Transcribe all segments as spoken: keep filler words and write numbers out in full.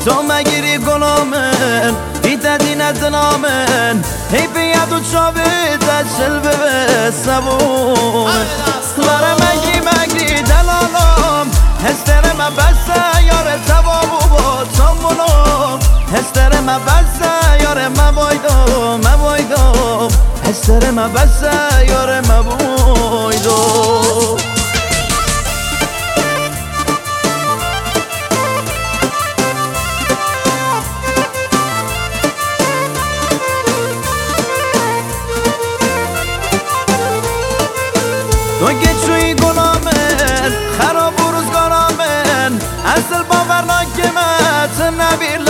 تو مگیری گلامن دیده دینه دلامن هی بیاد و چاوی دشل به سبون لاره مگی مگی دلالم هستر ما بسته یار توابو با تامونم هستر ما بسته یار ما بایدم ما بایدم هستر ما بسته یار ما بایدم تو گچوی گلامن خراب و روزگارامن اصل باور نکمت نبیل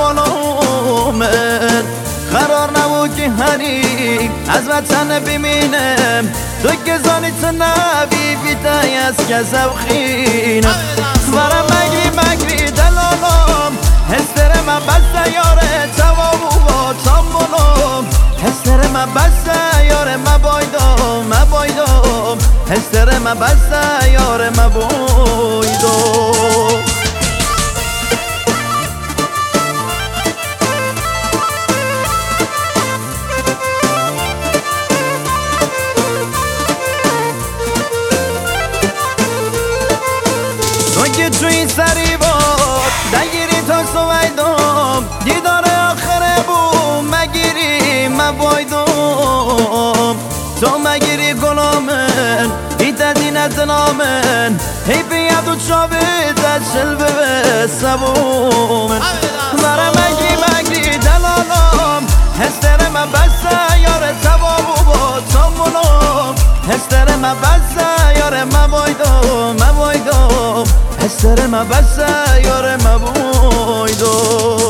مالومن قرار نبود که هری از وطن ببینم تو که زانیت نبی بیدای از که زوخینم ورم مگری مگری دلالم هستر ما بسته یاره توابو با تامونم هستر ما بسته یاره ما بایدم ما بایدم هستر ما بسته یاره ما بایدم تو که توی سری بود دگیری تا سویدم دیدار آخره بود مگیری ما بایدم تو مگیری گلامن دیده دینه دلامن هی بیاد و چاوی دشل به سبون لاره مگی مگی دلالم هستر ما بسته یار توابو با تامونم هستر ما بسته یار ما بایدم ما بایدم هستر ما بسته یار ما بایدم